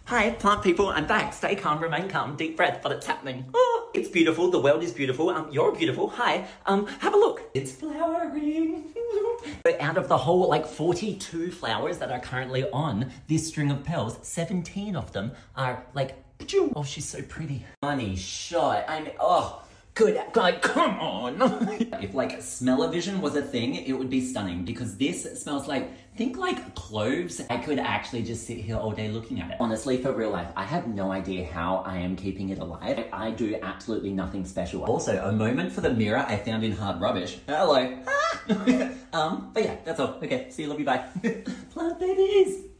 Hi, plant people, I'm back. Stay calm, remain calm, deep breath, but it's happening. Oh, it's beautiful, the world is beautiful, you're beautiful. Hi, have a look. It's flowering. So out of the whole, 42 flowers that are currently on this string of pearls, 17 of them are oh, she's so pretty. Money shot, good, come on. If smell-o-vision was a thing, it would be stunning because this smells think cloves. I could actually just sit here all day looking at it. Honestly, for real life, I have no idea how I am keeping it alive. I do absolutely nothing special. Also, a moment for the mirror I found in hard rubbish. Hello. But yeah, that's all. Okay, see you, love you, bye. Plant babies.